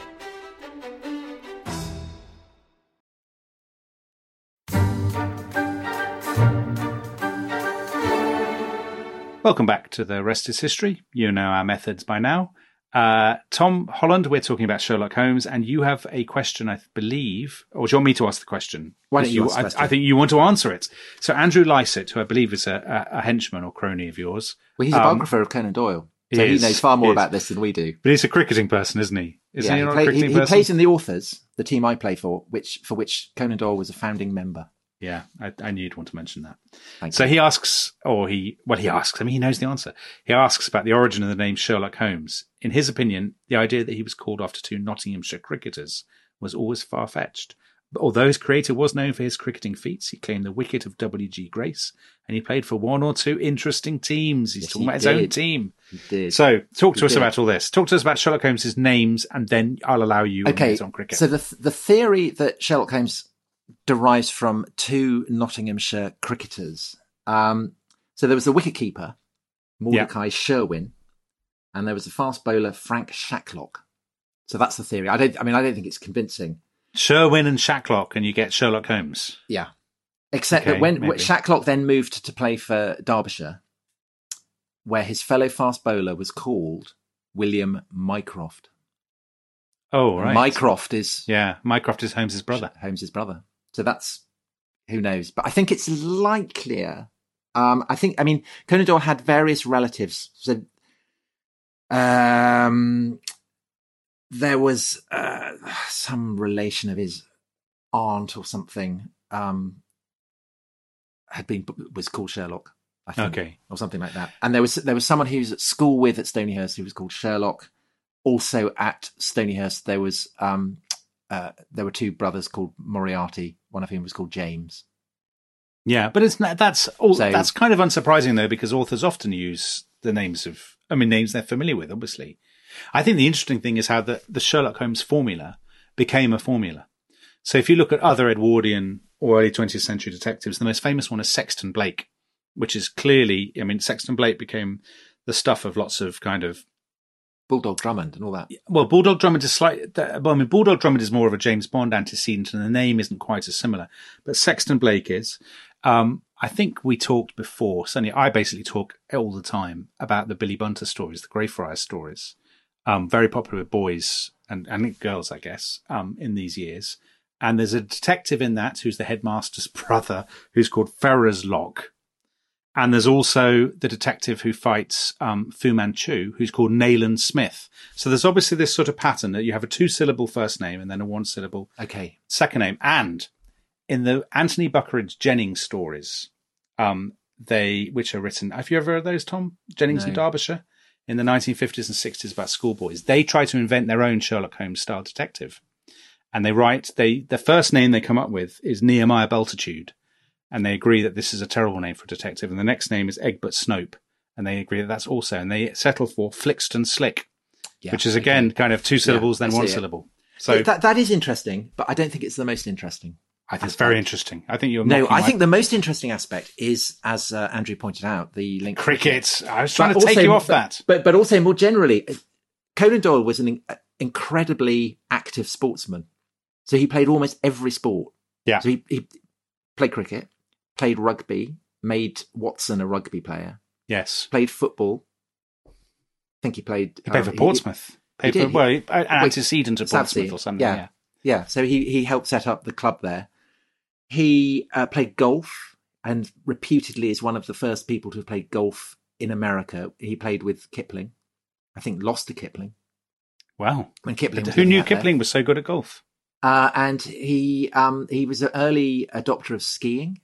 Welcome back to The Rest is History. You know our methods by now. Tom Holland, we're talking about Sherlock Holmes, and you have a question, I believe, or do you want me to ask the question? Why don't you ask the question? I think you want to answer it. So Andrew Lycett, who I believe is a henchman or crony of yours. Well, he's a biographer of Conan Doyle, so he knows far more about this than we do. But he's a cricketing person, isn't he? He plays in the Authors, the team I play for which Conan Doyle was a founding member. Yeah, I knew you'd want to mention that. So he asks, he knows the answer. He asks about the origin of the name Sherlock Holmes. In his opinion, the idea that he was called after 2 Nottinghamshire cricketers was always far-fetched. But although his creator was known for his cricketing feats, he claimed the wicket of W.G. Grace, and he played for 1 or 2 interesting teams. He's talking about his own team. He did. So talk to us about all this. Talk to us about Sherlock Holmes' names, and then I'll allow you on cricket. So the theory that Sherlock Holmes derives from 2 Nottinghamshire cricketers. So there was the wicketkeeper, Mordecai Sherwin, and there was the fast bowler, Frank Shacklock. So that's the theory. I don't think it's convincing. Sherwin and Shacklock, and you get Sherlock Holmes. Yeah. Except that when Shacklock then moved to play for Derbyshire, where his fellow fast bowler was called William Mycroft. Oh, right. Mycroft is Holmes's brother. So that's, who knows? But I think it's likelier. Conan Doyle had various relatives. So, there was some relation of his aunt or something was called Sherlock, I think, okay, or something like that. And there was someone he was at school with at Stonyhurst who was called Sherlock. Also at Stonyhurst, there were two brothers called Moriarty, one of whom was called James. Yeah, but that's kind of unsurprising though, because authors often use the names they're familiar with, obviously. I think the interesting thing is how the Sherlock Holmes formula became a formula. So if you look at other Edwardian or early 20th century detectives, the most famous one is Sexton Blake, which is clearly, Sexton Blake became the stuff of lots of kind of Bulldog Drummond and all that. Well, Bulldog Drummond is Bulldog Drummond is more of a James Bond antecedent, and the name isn't quite as similar. But Sexton Blake is. I think we talked before. Certainly, I basically talk all the time about the Billy Bunter stories, the Greyfriars stories. Very popular with boys and girls, I guess, in these years. And there's a detective in that who's the headmaster's brother, who's called Ferrers Locke. And there's also the detective who fights Fu Manchu, who's called Nayland Smith. So there's obviously this sort of pattern that you have a 2-syllable first name and then a 1-syllable second name. And in the Anthony Buckeridge Jennings stories, which are written, have you ever heard of those, Tom? Jennings and Derbyshire? In the 1950s and 60s about schoolboys. They try to invent their own Sherlock Holmes style detective. And they write, the first name they come up with is Nehemiah Bultitude. And they agree that this is a terrible name for a detective. And the next name is Egbert Snope. And they agree that that's also, and they settle for Flixton Slick, which is again kind of 2 syllables, then 1 syllable. So that is interesting, but I don't think it's the most interesting. I think it's very interesting. I think I think the most interesting aspect is, as Andrew pointed out, the link cricket. I was trying to take you off that. But also more generally, Conan Doyle was an incredibly active sportsman. So he played almost every sport. Yeah. So he played cricket, played rugby, made Watson a rugby player. Yes. Played football. I think he played... He played for Portsmouth. An antecedent of Portsmouth or something. Yeah. So he helped set up the club there. He played golf and reputedly is one of the first people to have played golf in America. He played with Kipling. I think lost to Kipling. Wow. When Kipling Who knew Kipling was so good at golf? And he was an early adopter of skiing,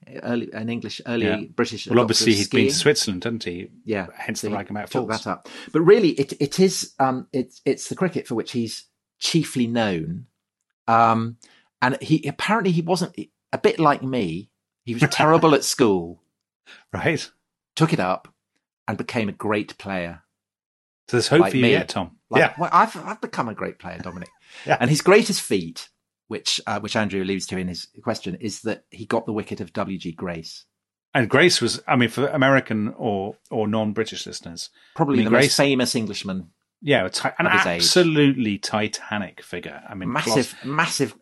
early British. Well, obviously he'd been to Switzerland, hadn't he? Yeah. Hence the Reichenbach Talk that up. But really, it is it's the cricket for which he's chiefly known. And he wasn't, a bit like me. He was terrible at school. Right. Took it up and became a great player. So there's hope for you yet, Tom. Well, I've become a great player, Dominic. Yeah. And his greatest feat, which Andrew alludes to in his question, is that he got the wicket of W.G. Grace. And Grace was, for American or non-British listeners, probably the most famous Englishman. Yeah, an absolutely titanic figure. Massive,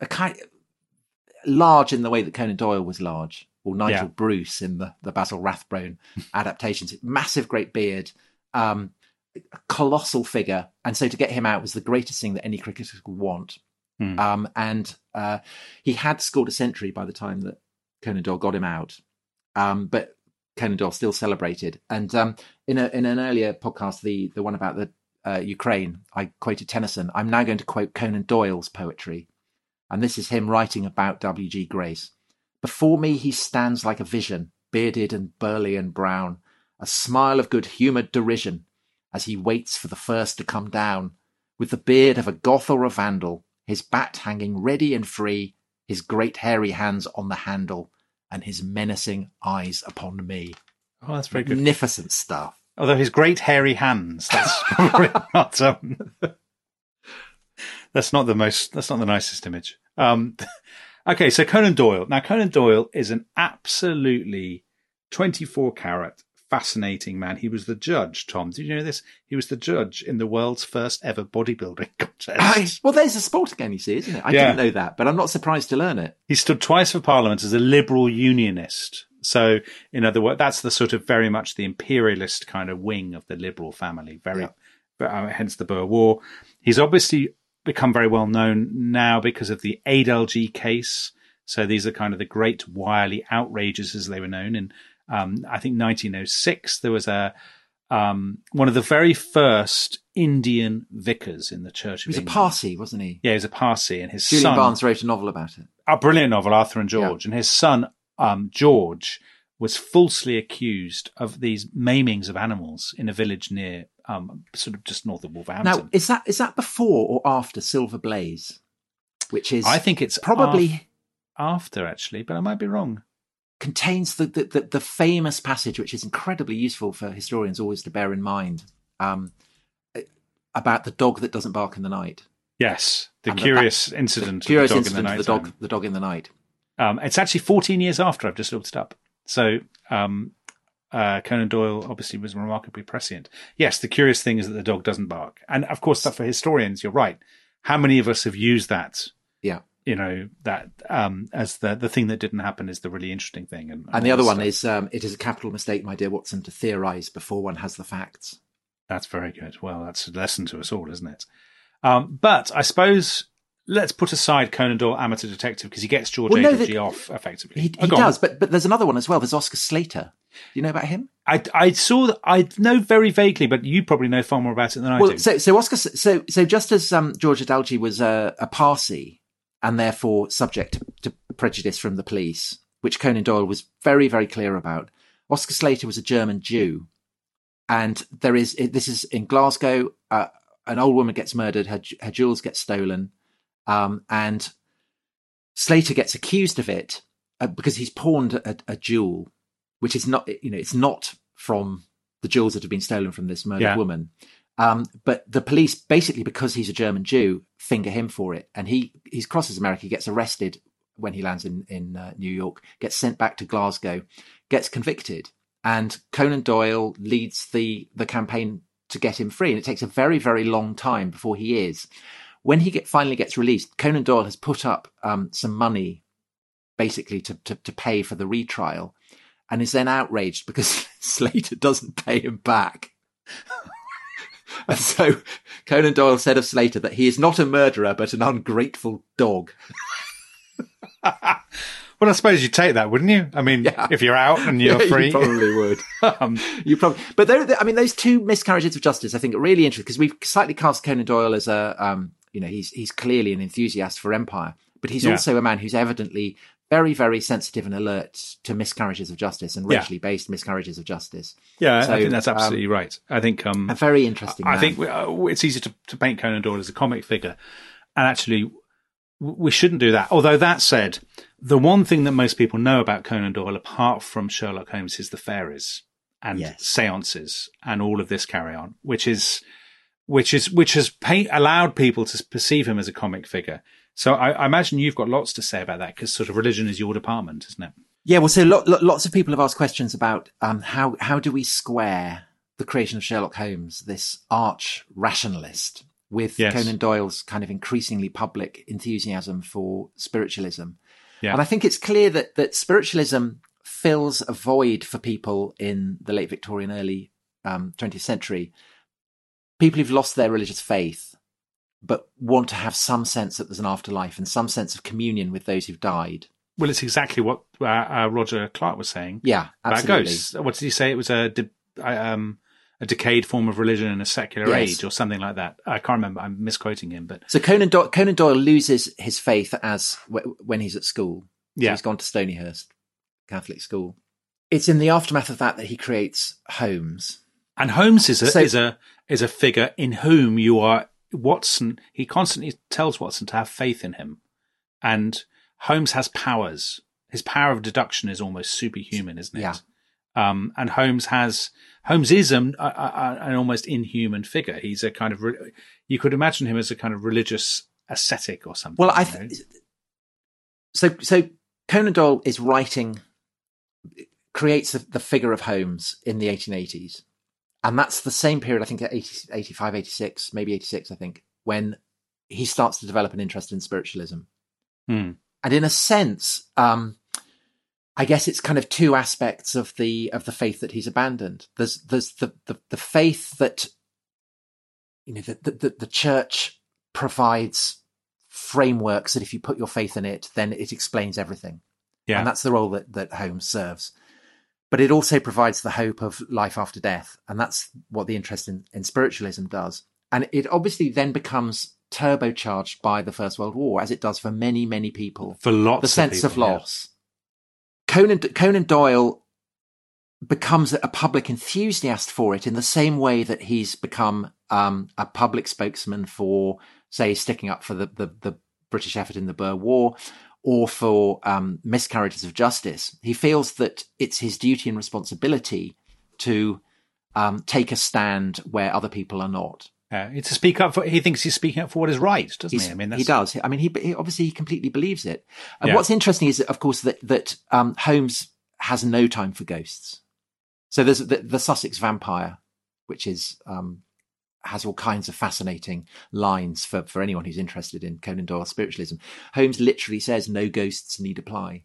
large in the way that Conan Doyle was large, or Nigel Bruce in the Basil Rathbone adaptations. Massive, great beard, a colossal figure. And so to get him out was the greatest thing that any cricketer could want. And he had scored a century by the time that Conan Doyle got him out. But Conan Doyle still celebrated. And in an earlier podcast, the one about the Ukraine, I quoted Tennyson. I'm now going to quote Conan Doyle's poetry. And this is him writing about W.G. Grace. Before me he stands like a vision, bearded and burly and brown, a smile of good-humoured derision, as he waits for the first to come down, with the beard of a Goth or a Vandal, his bat hanging ready and free, his great hairy hands on the handle, and his menacing eyes upon me. Oh, that's very good. Magnificent stuff. Although his great hairy hands, that's probably not... That's not the nicest image. Okay, so Conan Doyle. Now, Conan Doyle is an absolutely 24-carat fascinating man. He was the judge, Tom. Did you know this? He was the judge in the world's first ever bodybuilding contest. Well, there's a sport again, you see, isn't it? I didn't know that, but I'm not surprised to learn it. He stood twice for Parliament as a liberal unionist. So, in other words, that's the sort of very much the imperialist kind of wing of the liberal family. Hence the Boer War. He's obviously become very well known now because of the Adalji case. So these are kind of the great wily outrages as they were known. In I think 1906, there was a one of the very first Indian vicars in the Church of England. He was a Parsi, wasn't he? Yeah, he was a Parsi, and his Julian son Barnes wrote a novel about it. A brilliant novel, Arthur and George, and his son George was falsely accused of these maimings of animals in a village near, sort of just north of Wolverhampton. Now, is that before or after Silver Blaze? Which is, I think it's probably after, actually, but I might be wrong. Contains the famous passage, which is incredibly useful for historians always to bear in mind, about the dog that doesn't bark in the night. Yes, the curious incident of the dog in the night. It's actually 14 years after. I've just looked it up. So Conan Doyle obviously was remarkably prescient. Yes, the curious thing is that the dog doesn't bark. And of course, for historians, you're right. How many of us have used that? Yeah. You know, that as the thing that didn't happen is the really interesting thing. And the other one is, it is a capital mistake, my dear Watson, to theorise before one has the facts. That's very good. Well, that's a lesson to us all, isn't it? But I suppose let's put aside Conan Doyle Amateur Detective because he gets George Agergy off effectively. He does, but there's another one as well. There's Oscar Slater. Do you know about him? I know very vaguely, but you probably know far more about it than I do. So just as George Agergy was a Parsi and therefore subject to prejudice from the police, which Conan Doyle was very, very clear about, Oscar Slater was a German Jew. And this is in Glasgow, an old woman gets murdered, her jewels get stolen, and Slater gets accused of it because he's pawned a jewel, which is not, it's not from the jewels that have been stolen from this murdered woman. But the police, basically because he's a German Jew, finger him for it. And he crosses America, he gets arrested when he lands in New York, gets sent back to Glasgow, gets convicted. And Conan Doyle leads the campaign to get him free. And it takes a very, very long time before he is. When he finally gets released, Conan Doyle has put up some money basically to pay for the retrial and is then outraged because Slater doesn't pay him back. And so Conan Doyle said of Slater that he is not a murderer, but an ungrateful dog. Well, I suppose you'd take that, wouldn't you? I mean, if you're out and you're free. You probably would. But those two miscarriages of justice, I think, are really interesting because we've slightly cast Conan Doyle as he's clearly an enthusiast for empire, but he's also a man who's evidently very, very sensitive and alert to miscarriages of justice and racially based miscarriages of justice. Yeah, so, I think that's absolutely right. I think a very interesting man. I think it's easy to paint Conan Doyle as a comic figure, and actually we shouldn't do that. Although that said, the one thing that most people know about Conan Doyle, apart from Sherlock Holmes, is the fairies and seances and all of this carry on, which has allowed people to perceive him as a comic figure. So I imagine you've got lots to say about that because sort of religion is your department, isn't it? Yeah, well, so lots of people have asked questions about how do we square the creation of Sherlock Holmes, this arch rationalist, with Conan Doyle's kind of increasingly public enthusiasm for spiritualism. Yeah. And I think it's clear that spiritualism fills a void for people in the late Victorian, early 20th century. People who've lost their religious faith, but want to have some sense that there's an afterlife and some sense of communion with those who've died. Well, it's exactly what Roger Clark was saying. Yeah, absolutely. About ghosts. What did he say? It was a decayed form of religion in a secular age or something like that. I can't remember. I'm misquoting him. But so Conan Doyle loses his faith when he's at school. So he's gone to Stonyhurst Catholic school. It's in the aftermath of that he creates Holmes. And Holmes is a figure in whom you are Watson. He constantly tells Watson to have faith in him, and Holmes has powers. His power of deduction is almost superhuman, isn't it? Yeah. And Holmes is an almost inhuman figure. He's a kind of you could imagine him as a kind of religious ascetic or something. Well, so Conan Doyle is creates the figure of Holmes in the 1880s. And that's the same period, I think, at 85, 86, maybe 86, I think, when he starts to develop an interest in spiritualism. Hmm. And in a sense, I guess it's kind of two aspects of the faith that he's abandoned. There's the faith that, the church provides frameworks that if you put your faith in it, then it explains everything. Yeah. And that's the role that Holmes serves. but it also provides the hope of life after death. And that's what the interest in spiritualism does. And it obviously then becomes turbocharged by the First World War, as it does for many, many people. For lots the of sense people, of loss. Yeah. Conan Doyle becomes a public enthusiast for it in the same way that he's become a public spokesman for, say, sticking up for the British effort in the Boer War, or for miscarriages of justice. He feels that it's his duty and responsibility to take a stand where other people are not. To speak up for, he thinks he's speaking up for what is right, doesn't he? I mean, he does. I mean, he obviously completely believes it. And what's interesting is, of course, that Holmes has no time for ghosts. So there's the Sussex Vampire, which is has all kinds of fascinating lines for anyone who's interested in Conan Doyle spiritualism. Holmes literally says no ghosts need apply.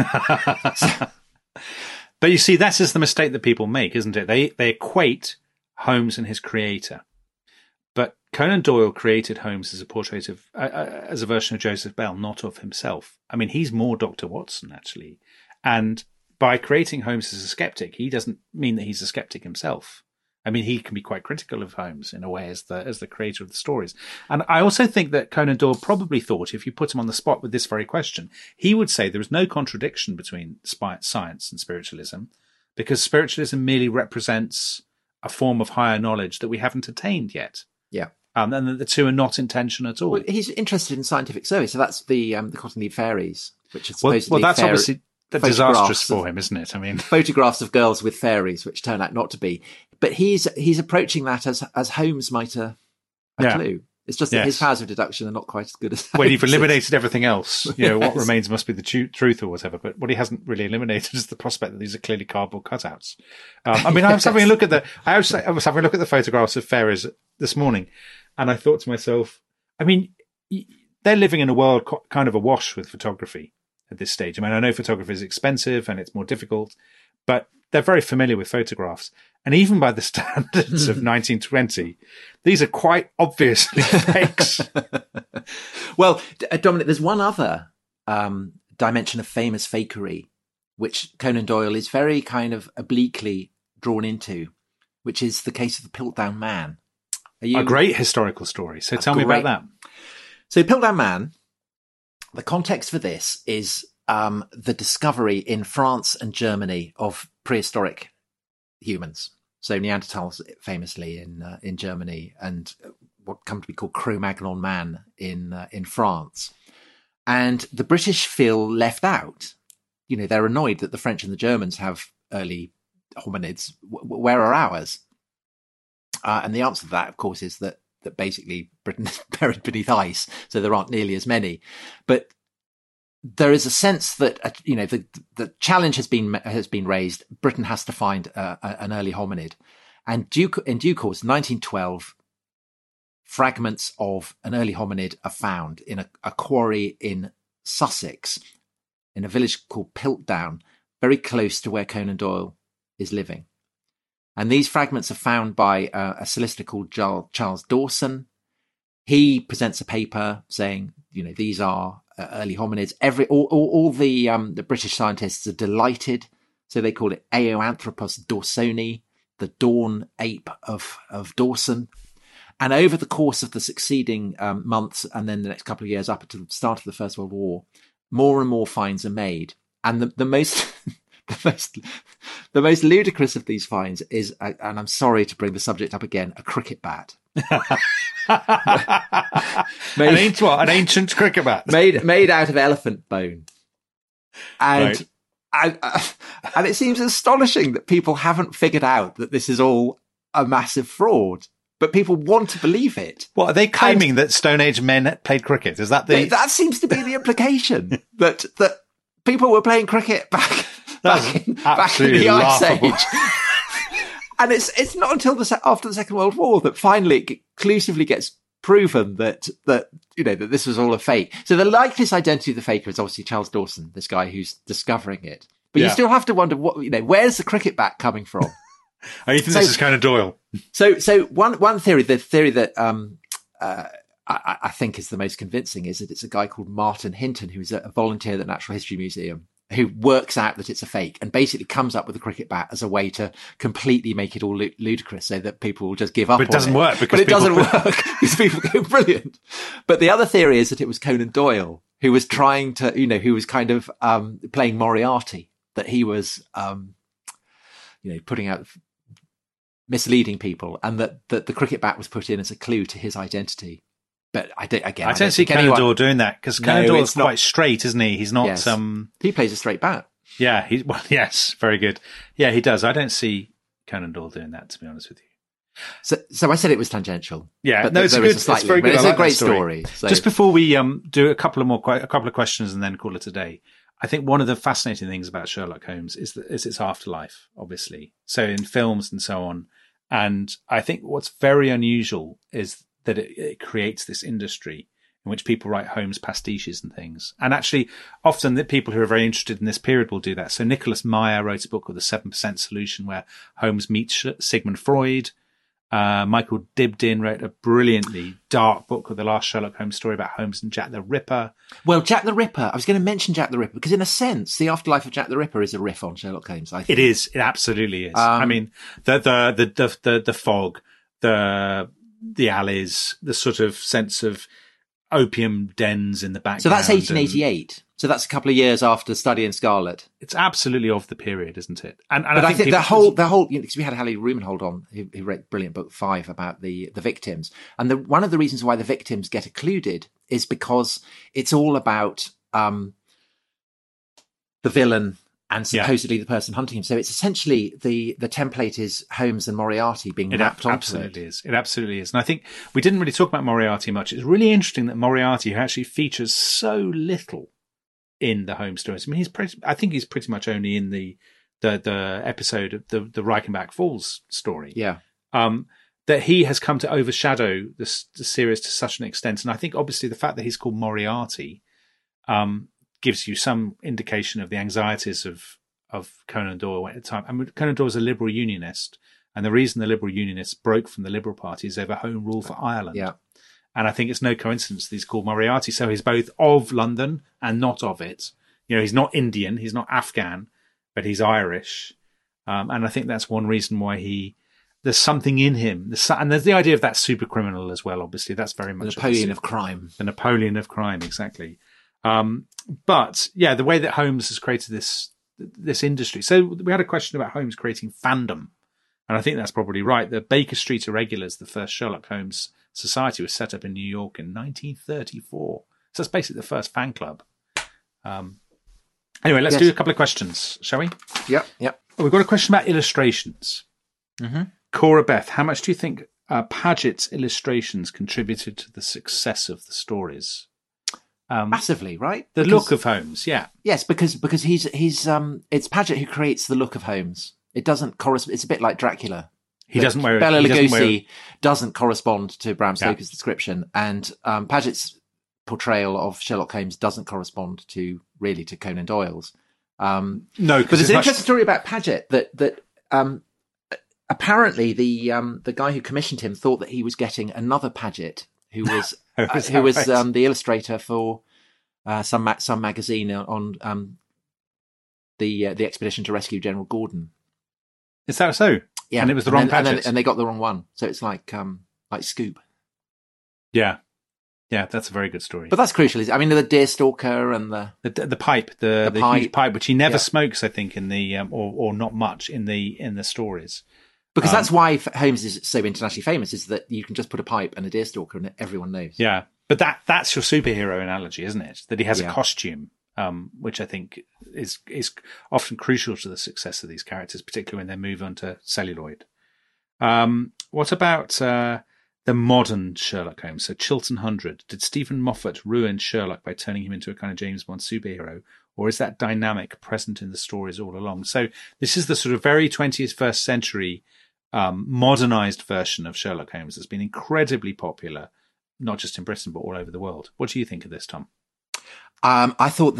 But you see, that's just the mistake that people make, isn't it? They equate Holmes and his creator. But Conan Doyle created Holmes as a portrait of, as a version of Joseph Bell, not of himself. I mean, he's more Dr. Watson, actually. And by creating Holmes as a skeptic, he doesn't mean that he's a skeptic himself. I mean, he can be quite critical of Holmes in a way as the creator of the stories. And I also think that Conan Doyle probably thought, if you put him on the spot with this very question, he would say there is no contradiction between science and spiritualism, because spiritualism merely represents a form of higher knowledge that we haven't attained yet. Yeah. And that the two are not in tension at all. Well, he's interested in scientific survey, so that's the Cottonleaf Fairies, which is supposedly that's obviously disastrous for him, isn't it? I mean, photographs of girls with fairies, which turn out not to be. But he's approaching that as Holmes might a clue. It's just that his powers of deduction are not quite as good as when you've eliminated everything else. You know, what remains must be the truth or whatever. But what he hasn't really eliminated is the prospect that these are clearly cardboard cutouts. I mean, I was having a look at the photographs of fairies this morning, and I thought to myself, I mean, they're living in a world kind of awash with photography at this stage. I mean, I know photography is expensive and it's more difficult, but they're very familiar with photographs. And even by the standards of 1920, these are quite obviously fakes. Well, Dominic, there's one other dimension of famous fakery, which Conan Doyle is very kind of obliquely drawn into, which is the case of the Piltdown Man. A great historical story. So tell me about that. So Piltdown Man, the context for this is the discovery in France and Germany of prehistoric humans. So Neanderthals famously in Germany, and what come to be called Cro-Magnon man in France. And the British feel left out. You know, they're annoyed that the French and the Germans have early hominids. Where are ours? And the answer to that, of course, is that basically Britain is buried beneath ice, so there aren't nearly as many. But there is a sense that the challenge has been raised. Britain has to find an early hominid, and in due course, 1912, fragments of an early hominid are found in a quarry in Sussex, in a village called Piltdown, very close to where Conan Doyle is living. And these fragments are found by a solicitor called Charles Dawson. He presents a paper saying, these are early hominids. All the British scientists are delighted. So they call it Eoanthropus dawsoni, the dawn ape of Dawson. And over the course of the succeeding months, and then the next couple of years up to the start of the First World War, more and more finds are made. And the most the most ludicrous of these finds is, and I'm sorry to bring the subject up again, a cricket bat. An ancient cricket bat made out of elephant bone, and and it seems astonishing that people haven't figured out that this is all a massive fraud. But people want to believe it. What are they claiming, that Stone Age men played cricket? Is that that seems to be the implication that people were playing cricket back in the Ice Age. And it's not until after the Second World War that finally it conclusively gets proven that this was all a fake. So the likeliest identity of the faker is obviously Charles Dawson, this guy who's discovering it. But you still have to wonder where's the cricket bat coming from? Oh, you think this is Conan Doyle? So one theory, the theory that I think is the most convincing, is that it's a guy called Martin Hinton, who is a volunteer at the Natural History Museum, who works out that it's a fake and basically comes up with a cricket bat as a way to completely make it all ludicrous so that people will just give up. But it doesn't work because people go brilliant. But the other theory is that it was Conan Doyle who was trying to, who was kind of playing Moriarty, that he was, putting out misleading people, and that the cricket bat was put in as a clue to his identity. But I don't see Conan Doyle doing that, because Conan Doyle's quite straight, isn't he? He's not. Yes. He plays a straight bat. Yeah. Yes, very good. Yeah, he does. I don't see Conan Doyle doing that, to be honest with you. So I said it was tangential. Yeah, but no, it's good. It's very good. It's a great story. So. Just before we do a couple of questions and then call it a day, I think one of the fascinating things about Sherlock Holmes is its afterlife, obviously. So in films and so on, and I think what's very unusual is that it creates this industry in which people write Holmes pastiches and things. And actually, often the people who are very interested in this period will do that. So Nicholas Meyer wrote a book called The 7% Solution, where Holmes meets Sigmund Freud. Michael Dibdin wrote a brilliantly dark book called The Last Sherlock Holmes Story about Holmes and Jack the Ripper. Well, Jack the Ripper, I was going to mention Jack the Ripper because in a sense, the afterlife of Jack the Ripper is a riff on Sherlock Holmes, I think. It is. It absolutely is. I mean, the fog, the alleys, the sort of sense of opium dens in the background. So that's 1888. So that's a couple of years after Study in Scarlet. It's absolutely of the period, isn't it? But I think the whole, because we had Hallie Rumenhold on, who wrote a brilliant book 5 about the victims. And one of the reasons why the victims get occluded is because it's all about the villain and supposedly the person hunting him. So it's essentially the template is Holmes and Moriarty being wrapped onto it. It absolutely is. And I think we didn't really talk about Moriarty much. It's really interesting that Moriarty, who actually features so little in the Holmes stories. I mean, I think he's pretty much only in the episode of the Reichenbach Falls story. Yeah. That he has come to overshadow the series to such an extent. And I think obviously the fact that he's called Moriarty gives you some indication of the anxieties of Conan Doyle at the time. I mean, Conan Doyle was a liberal unionist, and the reason the liberal unionists broke from the Liberal Party is over Home Rule for Ireland. Yeah. And I think it's no coincidence that he's called Moriarty. So he's both of London and not of it. He's not Indian, he's not Afghan, but he's Irish. And I think that's one reason why there's something in him. And there's the idea of that super criminal as well, obviously. That's very much the Napoleon of crime. The Napoleon of crime, exactly. But yeah, the way that Holmes has created this industry. So we had a question about Holmes creating fandom. And I think that's probably right. The Baker Street Irregulars, the first Sherlock Holmes Society, was set up in New York in 1934. So that's basically the first fan club. Anyway, let's do a couple of questions, shall we? Yep. We've got a question about illustrations. Mm-hmm. Cora Beth, how much do you think Paget's illustrations contributed to the success of the stories? Massively, right? The look of Holmes, yeah. Yes, because he's it's Paget who creates the look of Holmes. It doesn't correspond. It's a bit like Dracula. Bela Lugosi doesn't correspond to Bram Stoker's description, and Paget's portrayal of Sherlock Holmes doesn't correspond to Conan Doyle's. No, but there's an interesting story about Paget that apparently the guy who commissioned him thought that he was getting another Paget who was the illustrator for some magazine on the expedition to rescue General Gordon. Is that so? Yeah, and it was the wrong Paget, and they got the wrong one. So it's like Scoop. Yeah, that's a very good story. But that's crucial. I mean, the deerstalker and the pipe, the huge pipe, which he never smokes, I think, in the or not much in the stories. Because that's why Holmes is so internationally famous, is that you can just put a pipe and a deerstalker and everyone knows. Yeah, but that's your superhero analogy, isn't it? That he has a costume. Which I think is often crucial to the success of these characters, particularly when they move on to celluloid. What about the modern Sherlock Holmes? So Chiltern 100. Did Stephen Moffat ruin Sherlock by turning him into a kind of James Bond superhero? Or is that dynamic present in the stories all along? So this is the sort of very 21st century modernized version of Sherlock Holmes that's been incredibly popular, not just in Britain, but all over the world. What do you think of this, Tom? I thought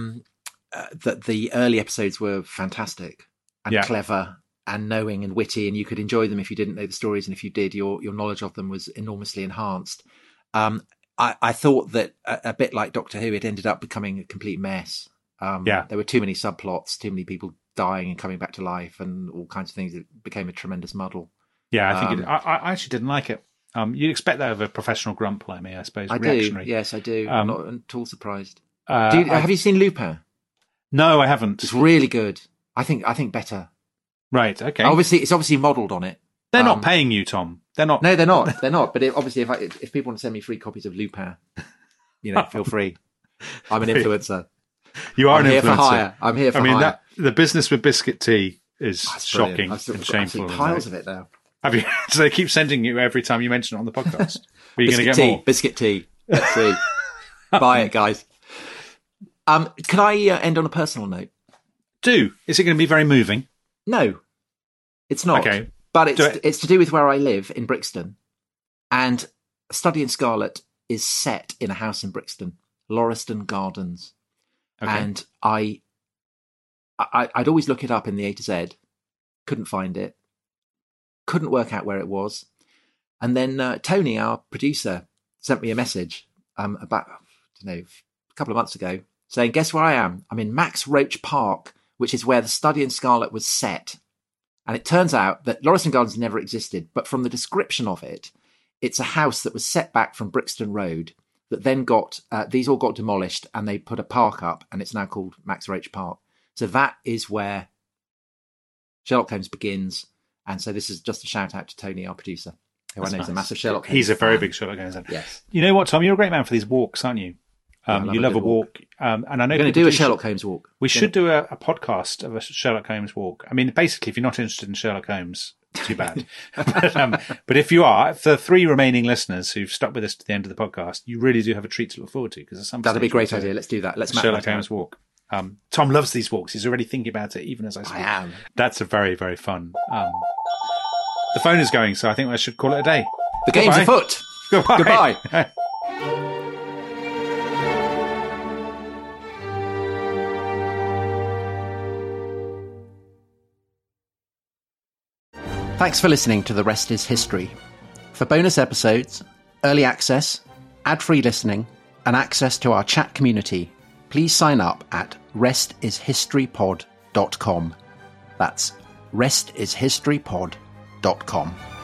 that the early episodes were fantastic and clever and knowing and witty, and you could enjoy them if you didn't know the stories, and if you did, your knowledge of them was enormously enhanced. I thought that a bit like Doctor Who, it ended up becoming a complete mess. There were too many subplots, too many people dying and coming back to life, and all kinds of things. It became a tremendous muddle. Yeah, I think I actually didn't like it. You'd expect that of a professional grunt like me, I suppose. I reactionary. do. Yes, I do. I'm not at all surprised. Have you seen Lupin? No, I haven't. It's really good. I think better. Right. Okay. It's obviously modelled on it. They're not paying you, Tom. They're not. No, they're not. They're not. But obviously, if people want to send me free copies of Lupin, feel free. I'm an influencer. You are I'm an here influencer. For hire. I'm here for hire. The business with Biscuit Tea is shocking and shameful. Piles of it now. Have you? So they keep sending you every time you mention it on the podcast. Are you going to get more? Biscuit tea. Let's see. Buy it, guys. Can I end on a personal note? Do. Is it going to be very moving? No, it's not. Okay. But it's to do with where I live in Brixton. And Study in Scarlet is set in a house in Brixton, Lauriston Gardens. Okay. And I'd always look it up in the A to Z. Couldn't find it. Couldn't work out where it was. And then Tony, our producer, sent me a message about, a couple of months ago, saying, guess where I am? I'm in Max Roach Park, which is where the Study in Scarlet was set. And it turns out that Lauriston Gardens never existed, but from the description of it, it's a house that was set back from Brixton Road that then these all got demolished and they put a park up, and it's now called Max Roach Park. So that is where Sherlock Holmes begins. And so this is just a shout out to Tony, our producer, who I know is a massive Sherlock Holmes He's a very fan. big Sherlock Holmes fan. Yes. You know what, Tom? You're a great man for these walks, aren't you? You love a walk. And I know we're going to do a Sherlock Holmes walk. We should do a podcast of a Sherlock Holmes walk. I mean, basically, if you're not interested in Sherlock Holmes, too bad. but if you are, for the 3 remaining listeners who've stuck with us to the end of the podcast, you really do have a treat to look forward to. That'd be a great idea. Let's do that. Let's map Sherlock Holmes walk. Tom loves these walks. He's already thinking about it, even as I speak. I am. That's a very, very fun. The phone is going, so I think I should call it a day. The game's afoot. Goodbye. Thanks for listening to The Rest is History. For bonus episodes, early access, ad-free listening, and access to our chat community, please sign up at restishistorypod.com. That's restishistorypod.com.